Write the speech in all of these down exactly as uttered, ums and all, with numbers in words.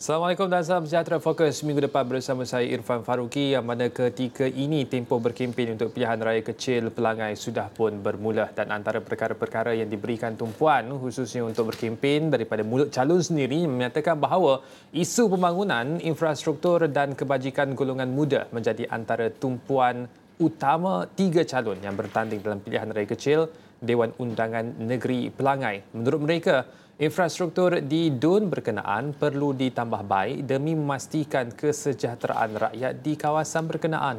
Assalamualaikum dan salam sejahtera. Fokus minggu depan bersama saya Irfan Faruqi, yang mana ketika ini tempoh berkempen untuk pilihan raya kecil Pelangai sudah pun bermula, dan antara perkara-perkara yang diberikan tumpuan khususnya untuk berkempen daripada mulut calon sendiri menyatakan bahawa isu pembangunan, infrastruktur dan kebajikan golongan muda menjadi antara tumpuan utama tiga calon yang bertanding dalam pilihan raya kecil Dewan Undangan Negeri Pelangai. Menurut mereka, infrastruktur di D U N berkenaan perlu ditambah baik demi memastikan kesejahteraan rakyat di kawasan berkenaan.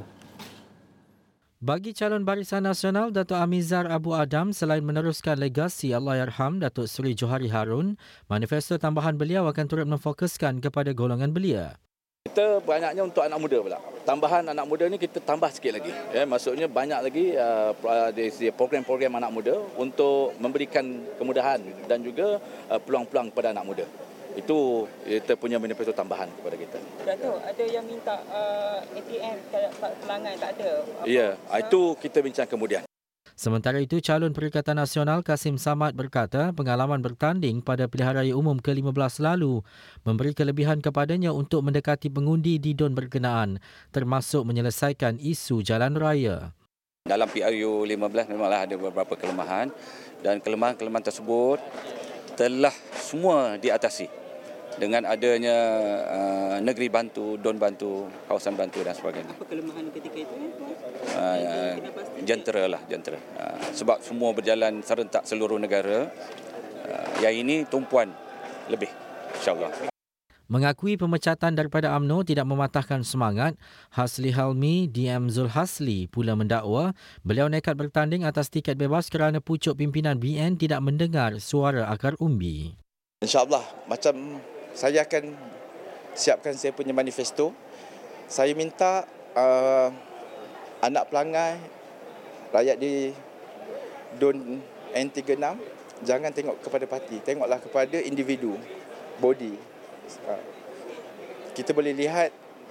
Bagi calon Barisan Nasional Datuk Amizar Abu Adam, selain meneruskan legasi Allahyarham Datuk Seri Johari Harun, manifesto tambahan beliau akan turut memfokuskan kepada golongan belia. Kita banyaknya untuk anak muda pula. Tambahan anak muda ni kita tambah sikit lagi. Ya, maksudnya banyak lagi uh, program-program anak muda untuk memberikan kemudahan dan juga uh, peluang-peluang kepada anak muda. Itu kita punya manifesto tambahan kepada kita. Datuk, ada yang minta uh, A T M kat Pelangai tak ada. Ya, yeah, itu kita bincang kemudian. Sementara itu, calon Perikatan Nasional Kasim Samad berkata pengalaman bertanding pada pilihan raya umum ke lima belas lalu memberi kelebihan kepadanya untuk mendekati pengundi di D U N berkenaan, termasuk menyelesaikan isu jalan raya. Dalam P R U lima belas memanglah ada beberapa kelemahan, dan kelemahan-kelemahan tersebut telah semua diatasi dengan adanya uh, negeri bantu, D U N bantu, kawasan bantu dan sebagainya. Apa kelemahan ketika itu? Uh, jentera lah, jentera. Uh, sebab semua berjalan serentak seluruh negara. Uh, yang ini tumpuan lebih, insyaAllah. Mengakui pemecatan daripada UMNO tidak mematahkan semangat, Hasli Helmi D M Zul Hasli pula mendakwa beliau nekat bertanding atas tiket bebas kerana pucuk pimpinan B N tidak mendengar suara akar umbi. InsyaAllah, macam saya akan siapkan saya punya manifesto. Saya minta uh, anak Pelangai, rakyat di D U N N tiga puluh enam, jangan tengok kepada parti, tengoklah kepada individu, body. Uh, kita boleh lihat,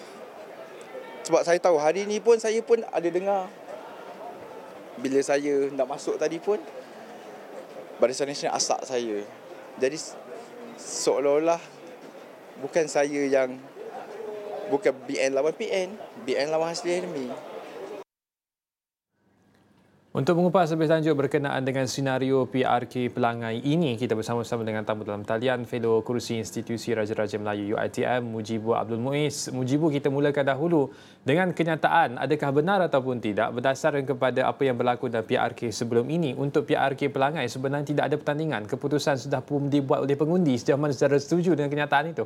sebab saya tahu hari ini pun saya pun ada dengar, bila saya nak masuk tadi pun, Barisan Nasional asak saya. Jadi seolah-olah bukan saya yang, bukan B N lawan P N, B N lawan Hasli Helmi. Untuk mengupas lebih lanjut berkenaan dengan senario P R K Pelangai ini, kita bersama-sama dengan tamu dalam talian, Fellow Kerusi Institusi Raja-Raja Melayu U I T M, Mujibu Abdul Muiz. Mujibu, kita mulakan dahulu dengan kenyataan, adakah benar ataupun tidak berdasarkan kepada apa yang berlaku dalam P R K sebelum ini, untuk P R K Pelangai sebenarnya tidak ada pertandingan, keputusan sudah pun dibuat oleh pengundi. Sejauh mana saudara setuju dengan kenyataan itu?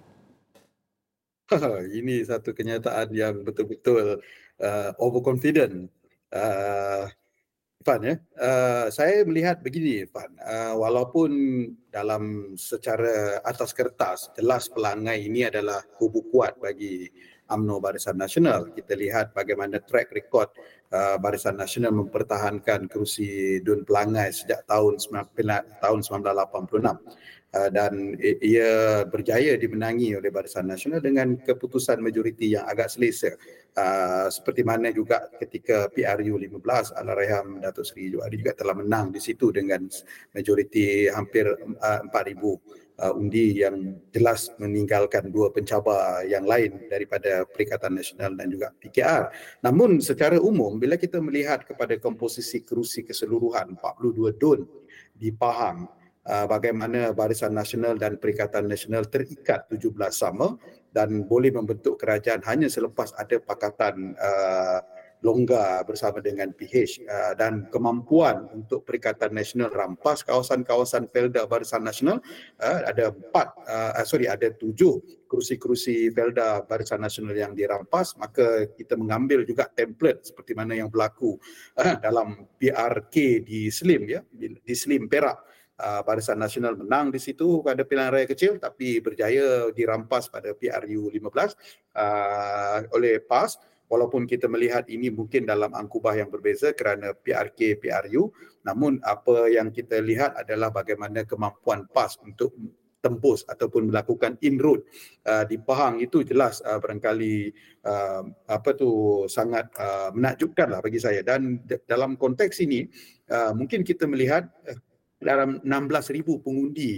Ini satu kenyataan yang betul-betul uh, overconfident. Uh, Irfan, ya. Uh, saya melihat begini, Irfan. Uh, walaupun dalam secara atas kertas, jelas Pelangai ini adalah kubu kuat bagi UMNO Barisan Nasional. Kita lihat bagaimana track record uh, Barisan Nasional mempertahankan kerusi D U N Pelangai sejak tahun tahun seribu sembilan ratus lapan puluh enam. Uh, dan ia berjaya dimenangi oleh Barisan Nasional dengan keputusan majoriti yang agak selesa. Uh, seperti mana juga ketika P R U lima belas, Allahyarham Datuk Seri Johari juga telah menang di situ dengan majoriti hampir uh, empat ribu uh, undi yang jelas meninggalkan dua pencabar yang lain daripada Perikatan Nasional dan juga P K R. Namun secara umum, bila kita melihat kepada komposisi kerusi keseluruhan empat puluh dua D U N di Pahang, Uh, bagaimana Barisan Nasional dan Perikatan Nasional terikat tujuh belas sama dan boleh membentuk kerajaan hanya selepas ada pakatan uh, longgar bersama dengan P H, uh, dan kemampuan untuk Perikatan Nasional rampas kawasan-kawasan Felda Barisan Nasional. Uh, ada empat, uh, sorry ada tujuh kerusi-kerusi Felda Barisan Nasional yang dirampas, maka kita mengambil juga template seperti mana yang berlaku uh, dalam P R K di Slim, ya, di Slim Perak. Uh, Barisan Nasional menang di situ pada pilihan raya kecil, tapi berjaya dirampas pada P R U lima belas uh, oleh P A S. Walaupun kita melihat ini mungkin dalam angkubah yang berbeza kerana P R K, P R U, namun apa yang kita lihat adalah bagaimana kemampuan P A S untuk tembus ataupun melakukan inroad uh, di Pahang itu jelas uh, barangkali uh, apa tu sangat uh, menakjubkanlah bagi saya. Dan d- dalam konteks ini uh, mungkin kita melihat uh, dalam enam belas ribu pengundi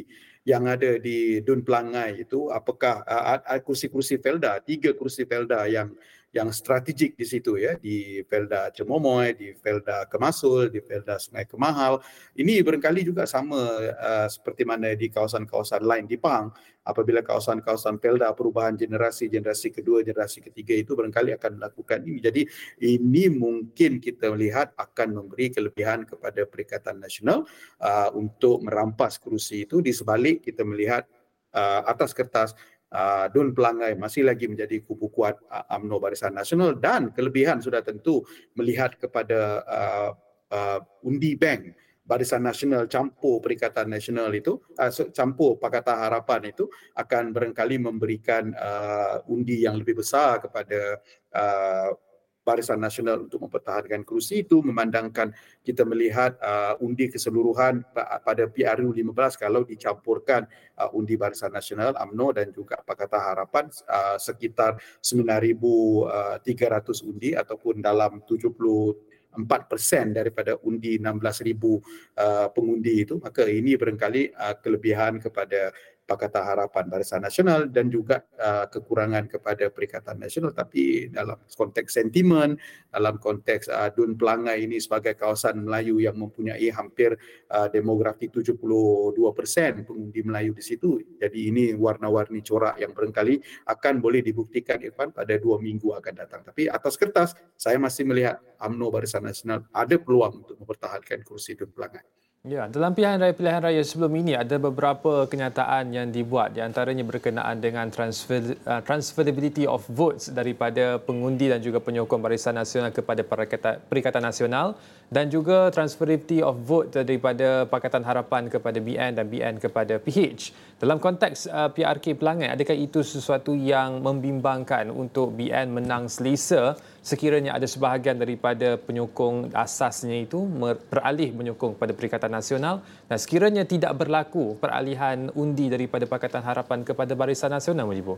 yang ada di Dun Pelangai itu, apakah uh, kursi-kursi Felda, tiga kursi Felda yang yang strategik di situ ya, di Felda Cemomoy, di Felda Kemasul, di Felda Sungai Kemahal. Ini barangkali juga sama uh, seperti mana di kawasan-kawasan lain di Pahang. Apabila kawasan-kawasan Felda perubahan generasi, generasi kedua, generasi ketiga itu barangkali akan melakukan ini. Jadi ini mungkin kita melihat akan memberi kelebihan kepada Perikatan Nasional uh, untuk merampas kerusi itu. Di sebalik kita melihat uh, atas kertas Uh, Dun Pelangai masih lagi menjadi kubu kuat uh, U M N O Barisan Nasional, dan kelebihan sudah tentu melihat kepada uh, uh, undi bank Barisan Nasional campur Perikatan Nasional itu, uh, campur Pakatan Harapan itu akan barangkali memberikan uh, undi yang lebih besar kepada uh, Barisan Nasional untuk mempertahankan kerusi itu, memandangkan kita melihat uh, undi keseluruhan pada P R U lima belas kalau dicampurkan uh, undi Barisan Nasional, U M N O dan juga Pakatan Harapan uh, sekitar sembilan ribu tiga ratus undi ataupun dalam tujuh puluh empat peratus daripada undi enam belas ribu uh, pengundi itu. Maka ini barangkali uh, kelebihan kepada Pakatan Harapan Barisan Nasional dan juga uh, kekurangan kepada Perikatan Nasional. Tapi dalam konteks sentimen, dalam konteks uh, Dun Pelangai ini sebagai kawasan Melayu yang mempunyai hampir uh, demografi tujuh puluh dua peratus pengundi Melayu di situ. Jadi ini warna-warni corak yang barangkali akan boleh dibuktikan, Irfan, pada dua minggu akan datang. Tapi atas kertas, saya masih melihat U M N O Barisan Nasional ada peluang untuk mempertahankan kursi Dun Pelangai. Ya, dalam pilihan raya pilihan raya sebelum ini ada beberapa kenyataan yang dibuat, di antaranya berkenaan dengan transfer, uh, transferability of votes daripada pengundi dan juga penyokong Barisan Nasional kepada Perikatan, Perikatan Nasional, dan juga transferability of vote daripada Pakatan Harapan kepada B N dan B N kepada P H. Dalam konteks uh, P R K Pelangai, adakah itu sesuatu yang membimbangkan untuk B N menang selesa sekiranya ada sebahagian daripada penyokong asasnya itu beralih menyokong kepada Perikatan Nasional, dan sekiranya tidak berlaku peralihan undi daripada Pakatan Harapan kepada Barisan Nasional, Mujibur?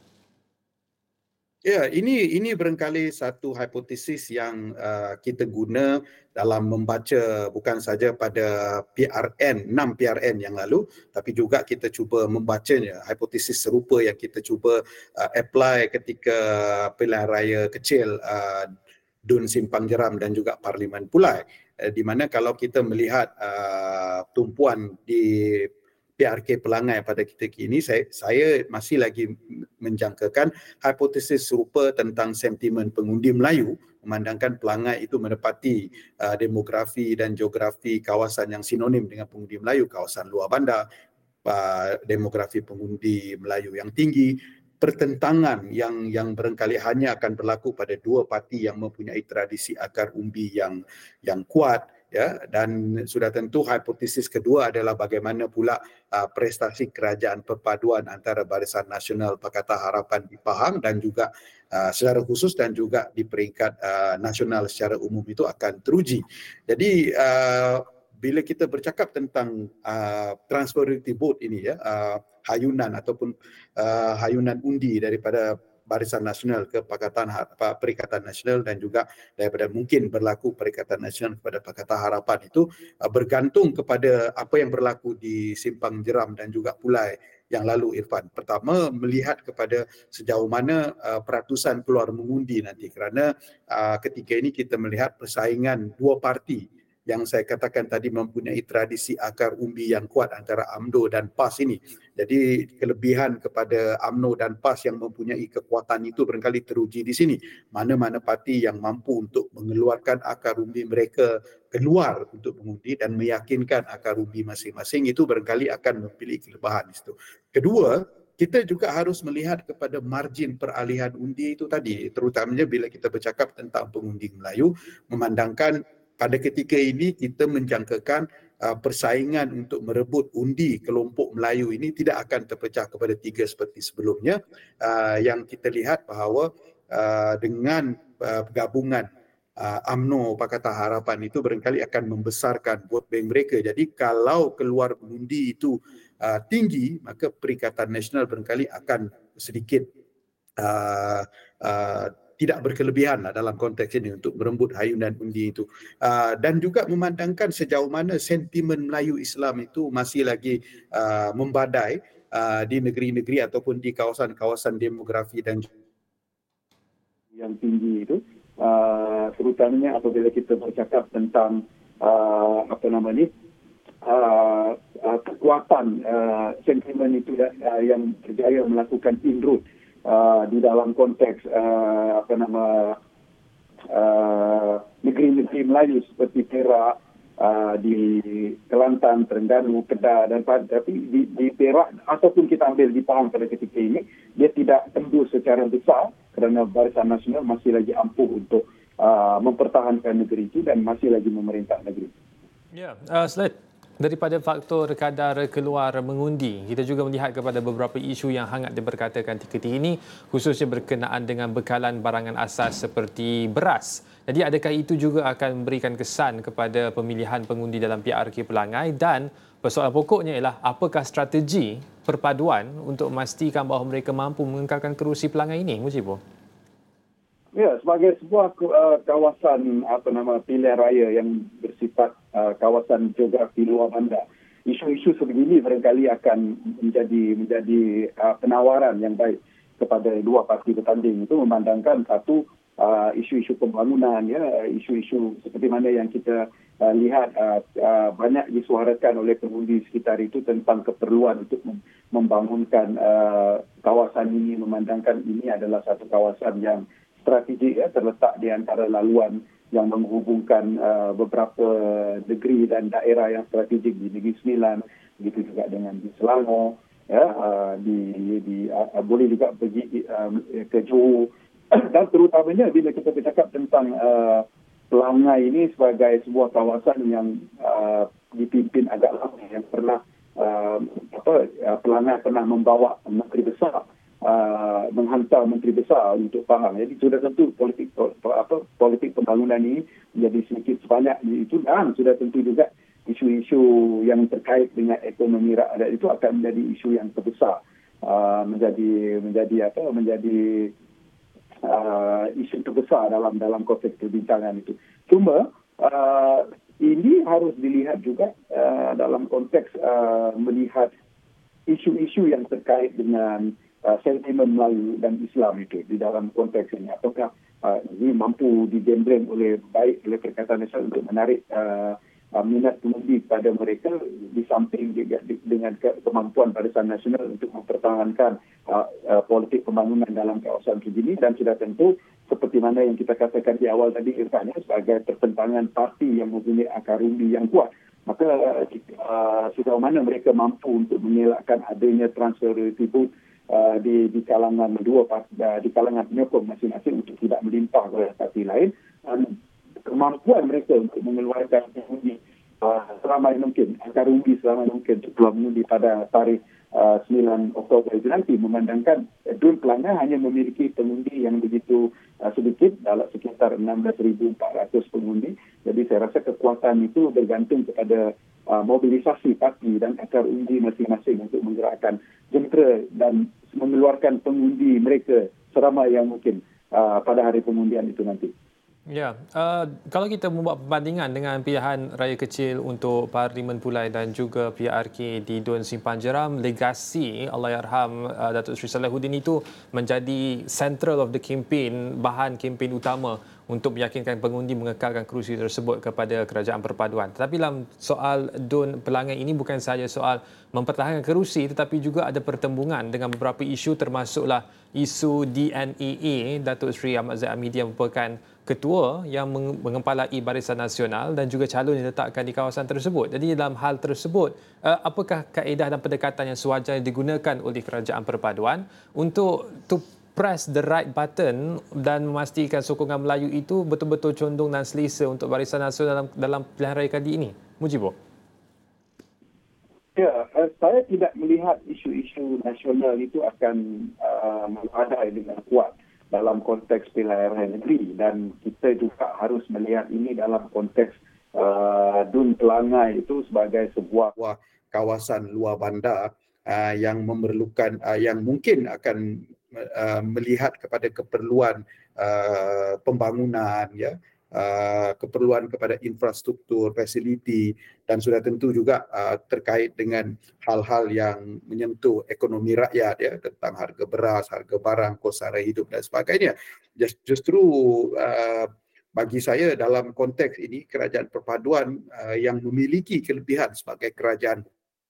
Ya, ini ini barangkali satu hipotesis yang uh, kita guna dalam membaca bukan saja pada P R N, enam P R N yang lalu, tapi juga kita cuba membacanya, hipotesis serupa yang kita cuba uh, apply ketika pilihan raya kecil uh, Dun Simpang Jeram dan juga Parlimen Pulai, uh, di mana kalau kita melihat uh, tumpuan di P R K Pelangai pada ketika ini, saya, saya masih lagi menjangkakan hipotesis serupa tentang sentimen pengundi Melayu, memandangkan Pelangai itu menepati uh, demografi dan geografi kawasan yang sinonim dengan pengundi Melayu, kawasan luar bandar, uh, demografi pengundi Melayu yang tinggi, pertentangan yang yang barangkali hanya akan berlaku pada dua parti yang mempunyai tradisi akar umbi yang yang kuat. Ya, dan sudah tentu hipotesis kedua adalah bagaimana pula uh, prestasi kerajaan perpaduan antara Barisan Nasional Pakatan Harapan di Pahang dan juga uh, secara khusus dan juga di peringkat uh, nasional secara umum itu akan teruji. Jadi uh, bila kita bercakap tentang uh, transferability vote ini, ya, uh, hayunan ataupun uh, hayunan undi daripada Barisan Nasional ke Pakatan Perikatan Nasional dan juga daripada mungkin berlaku Perikatan Nasional kepada Pakatan Harapan itu uh, bergantung kepada apa yang berlaku di Simpang Jeram dan juga Pulai yang lalu, Irfan. Pertama, melihat kepada sejauh mana uh, peratusan keluar mengundi nanti, kerana uh, ketika ini kita melihat persaingan dua parti yang saya katakan tadi mempunyai tradisi akar umbi yang kuat antara U M N O dan P A S ini. Jadi kelebihan kepada U M N O dan P A S yang mempunyai kekuatan itu barangkali teruji di sini. Mana-mana parti yang mampu untuk mengeluarkan akar umbi mereka keluar untuk mengundi dan meyakinkan akar umbi masing-masing itu barangkali akan memiliki kelebihan itu. Kedua, kita juga harus melihat kepada margin peralihan undi itu tadi, terutamanya bila kita bercakap tentang pengundi Melayu, memandangkan pada ketika ini kita menjangkakan uh, persaingan untuk merebut undi kelompok Melayu ini tidak akan terpecah kepada tiga seperti sebelumnya. Uh, yang kita lihat bahawa uh, dengan uh, gabungan uh, U M N O Pakatan Harapan itu barangkali akan membesarkan vote bank mereka. Jadi kalau keluar undi itu uh, tinggi, maka Perikatan Nasional barangkali akan sedikit uh, uh, tidak berkelebihan lah dalam konteks ini untuk merembut hayunan undi itu. Uh, dan juga memandangkan sejauh mana sentimen Melayu Islam itu masih lagi uh, membadai uh, di negeri-negeri ataupun di kawasan-kawasan demografi dan yang tinggi itu, uh, terutamanya apabila kita bercakap tentang uh, apa nama ni, uh, uh, kekuatan uh, sentimen itu uh, yang berjaya melakukan inroad uh, di dalam konteks uh, apa nama uh, negeri-negeri Melayu seperti Perak, uh, di Kelantan, Terengganu, Kedah dan tapi di, di Perak ataupun kita ambil di Pahang pada ketika ini, dia tidak tembus secara besar kerana Barisan Nasional masih lagi ampuh untuk uh, mempertahankan negeri itu dan masih lagi memerintah negeri. Ya, uh, selain daripada faktor kadar keluar mengundi, kita juga melihat kepada beberapa isu yang hangat diperkatakan ketika ini, khususnya berkenaan dengan bekalan barangan asas seperti beras. Jadi adakah itu juga akan memberikan kesan kepada pemilihan pengundi dalam P R K Pelangai, dan persoalan pokoknya ialah apakah strategi perpaduan untuk memastikan bahawa mereka mampu mengekalkan kerusi Pelangai ini, Mujibo? Ya, sebagai sebuah uh, kawasan apa nama pilihan raya yang bersifat uh, kawasan geografi luar bandar, isu-isu sebegini barangkali akan menjadi menjadi uh, penawaran yang baik kepada dua parti bertanding. Itu memandangkan satu, uh, isu-isu pembangunan, ya, isu-isu seperti mana yang kita uh, lihat uh, uh, banyak disuarakan oleh pengundi sekitar itu tentang keperluan untuk membangunkan uh, kawasan ini, memandangkan ini adalah satu kawasan yang strategik, ya, terletak di antara laluan yang menghubungkan uh, beberapa negeri dan daerah yang strategik di Negeri Sembilan, begitu juga dengan di Selangor, ya, uh, di, di uh, boleh juga pergi uh, ke Johor. Dan terutamanya bila kita bercakap tentang uh, Pelangai ini sebagai sebuah kawasan yang uh, dipimpin agak lama, yang pernah uh, apa uh, Pelangai pernah membawa menteri besar, Uh, menghantar menteri besar untuk Pahang. Jadi sudah tentu politik apa politik pembangunan ini menjadi sedikit sebanyak itu, dan sudah tentu juga isu-isu yang terkait dengan ekonomi rakyat itu akan menjadi isu yang terbesar, uh, menjadi menjadi apa menjadi uh, isu terbesar dalam dalam konteks perbincangan itu. Cuma uh, ini harus dilihat juga uh, dalam konteks uh, melihat isu-isu yang terkait dengan Uh, sentimen Melayu dan Islam itu di dalam konteks ini. Apakah uh, ini mampu digembleng oleh baik oleh Perikatan Nasional untuk menarik uh, uh, minat pengundi pada mereka, di samping juga di, dengan ke, kemampuan Barisan Nasional untuk mempertahankan uh, uh, politik pembangunan dalam kawasan begini, dan sudah tentu seperti mana yang kita katakan di awal tadi, Irfan, sebagai pertentangan parti yang mempunyai akar undi yang kuat. Maka uh, sejauh mana mereka mampu untuk mengelakkan adanya transfer vote Uh, di di kalangan dua uh, di kalangan penyokong masing-masing untuk tidak melimpah kepada parti lain, dan kemampuan mereka untuk mengeluarkan undi uh, seramai mungkin, akar undi seramai mungkin untuk keluar mengundi pada tarikh uh, sembilan Oktober itu nanti, memandangkan uh, D U N Pelangai hanya memiliki pengundi yang begitu uh, sedikit, dalam sekitar enam belas ribu empat ratus pengundi. Jadi saya rasa kekuatan itu bergantung kepada uh, mobilisasi parti dan akar undi masing-masing untuk menggerakkan jentera dan mengeluarkan pengundi mereka seramai yang mungkin uh, pada hari pengundian itu nanti. Ya, uh, kalau kita membuat perbandingan dengan pilihan raya kecil untuk Parlimen Pulai dan juga P R K di D U N Simpang Jeram, legasi Allahyarham uh, Datuk Seri Salahuddin itu menjadi central of the campaign, bahan kempen utama untuk meyakinkan pengundi mengekalkan kerusi tersebut kepada kerajaan perpaduan. Tetapi dalam soal D U N Pelangai ini bukan sahaja soal mempertahankan kerusi, tetapi juga ada pertembungan dengan beberapa isu, termasuklah isu D N A A. Datuk Seri Ahmad Zahid Hamidi yang merupakan ketua yang mengempalai Barisan Nasional dan juga calon yang diletakkan di kawasan tersebut. Jadi dalam hal tersebut, apakah kaedah dan pendekatan yang sewajarnya digunakan oleh kerajaan perpaduan untuk to press the right button dan memastikan sokongan Melayu itu betul-betul condong dan selesa untuk Barisan Nasional dalam, dalam pilihan raya kali ini? Mujibo? Ya, saya tidak melihat isu-isu nasional itu akan uh, mengadai dengan kuat dalam konteks pilihan raya negeri, dan kita juga harus melihat ini dalam konteks uh, D U N Pelangai itu sebagai sebuah kawasan luar bandar uh, yang memerlukan uh, yang mungkin akan uh, melihat kepada keperluan uh, pembangunan, ya, uh, keperluan kepada infrastruktur, fasiliti, dan sudah tentu juga uh, terkait dengan hal-hal yang menyentuh ekonomi rakyat, ya, tentang harga beras, harga barang, kos sara hidup dan sebagainya. Just, justru uh, bagi saya dalam konteks ini kerajaan perpaduan uh, yang memiliki kelebihan sebagai kerajaan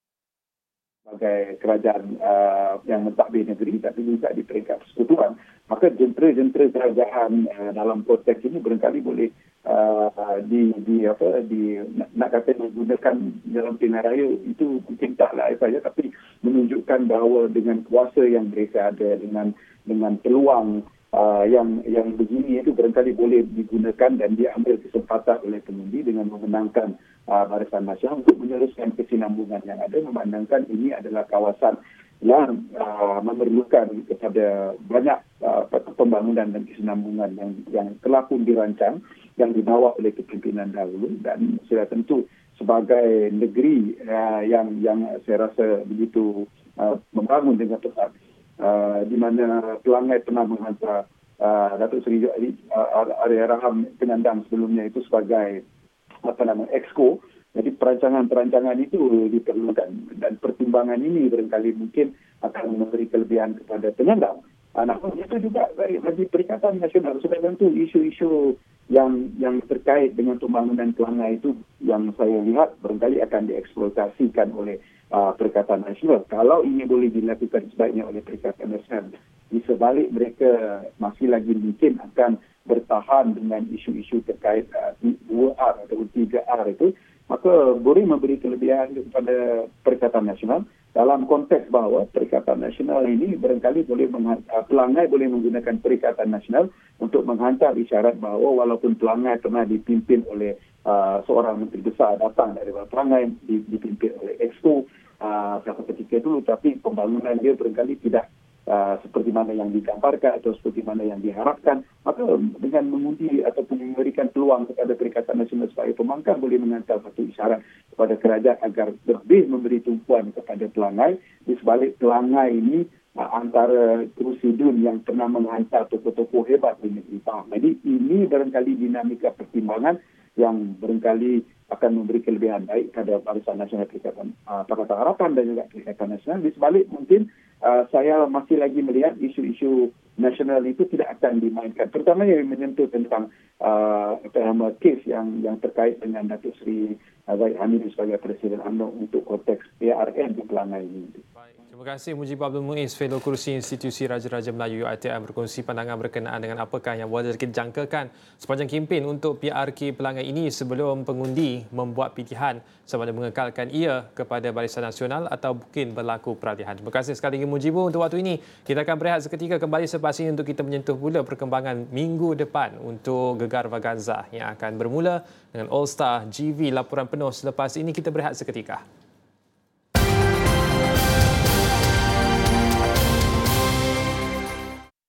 sebagai kerajaan uh, yang mentadbir negeri tapi juga di peringkat persekutuan, maka jentera-jentera kerajaan uh, dalam konteks ini barangkali boleh uh, di di apa di nak, nak kata digunakan dalam pilihan raya itu mungkin taklah saja, tapi menunjukkan bahawa dengan kuasa yang mereka ada, dengan dengan peluang Uh, yang yang begini itu barangkali boleh digunakan dan diambil kesempatan oleh pengundi dengan memenangkan uh, Barisan Nasional untuk meneruskan kesinambungan yang ada, memandangkan ini adalah kawasan yang uh, memerlukan kepada banyak uh, pembangunan dan kesinambungan yang yang telah pun dirancang, yang dibawa oleh kepimpinan dahulu, dan sudah tentu sebagai negeri uh, yang yang saya rasa begitu uh, membangun dengan tepat. Uh, di mana Pelangai pernah menghantar uh, Datuk Seri uh, Arya Raham penyandang sebelumnya itu sebagai apa nama exco. Jadi perancangan-perancangan itu diperlukan dan pertimbangan ini barangkali mungkin akan memberi kelebihan kepada penyandang. Uh, namun itu juga bagi, bagi Perikatan Nasional sudah tentu isu-isu yang yang terkait dengan pembangunan Pelangai itu yang saya lihat barangkali akan dieksploitasikan oleh Uh, Perikatan Nasional. Kalau ini boleh dilakukan sebaiknya oleh Perikatan Nasional, di sebalik mereka masih lagi mungkin akan bertahan dengan isu-isu terkait uh, dua R atau tiga R itu, maka boleh memberi kelebihan kepada Perikatan Nasional dalam konteks bahawa Perikatan Nasional ini barangkali boleh menghantar, Pelangai boleh menggunakan Perikatan Nasional untuk menghantar isyarat bahawa walaupun Pelangai pernah dipimpin oleh uh, seorang menteri besar datang dari Pelangai, dipimpin oleh Exco uh, pada ketika dulu, tapi pembangunan dia barangkali tidak Uh, seperti mana yang digambarkan atau seperti mana yang diharapkan, maka dengan mengundi ataupun memberikan peluang kepada Perikatan Nasional sebagai pemangkang boleh menghantar satu isyarat kepada kerajaan agar lebih memberi tumpuan kepada Pelangai. Di sebalik Pelangai ini uh, antara kerusi D U N yang pernah menghantar tokoh-tokoh hebat di negeri Pahang. Jadi ini barangkali dinamika pertimbangan yang barangkali akan memberi kelebihan baik pada Barisan Nasional Perikatan uh, Pakatan Harapan dan juga Perikatan Nasional. Di sebalik mungkin uh, saya masih lagi melihat isu-isu nasional itu tidak akan dimainkan. Terutama yang menyentuh tentang uh, nama kes yang yang terkait dengan Datuk Seri uh, Zahid Hamidi sebagai Presiden U M N O untuk konteks P R N di Pelangai ini. Terima kasih Mujib Abdul Muiz, Fellow Kerusi Institusi Raja-Raja Melayu U I T M, berkongsi pandangan berkenaan dengan apakah yang boleh dijangkakan sepanjang kempen untuk P R K Pelangai ini sebelum pengundi membuat pilihan sama ada mengekalkan ia kepada Barisan Nasional atau mungkin berlaku peralihan. Terima kasih sekali lagi Mujibu untuk waktu ini. Kita akan berehat seketika, kembali selepas ini untuk kita menyentuh pula perkembangan minggu depan untuk Gegar Vaganza yang akan bermula dengan All Star G V. Laporan penuh selepas ini, kita berehat seketika.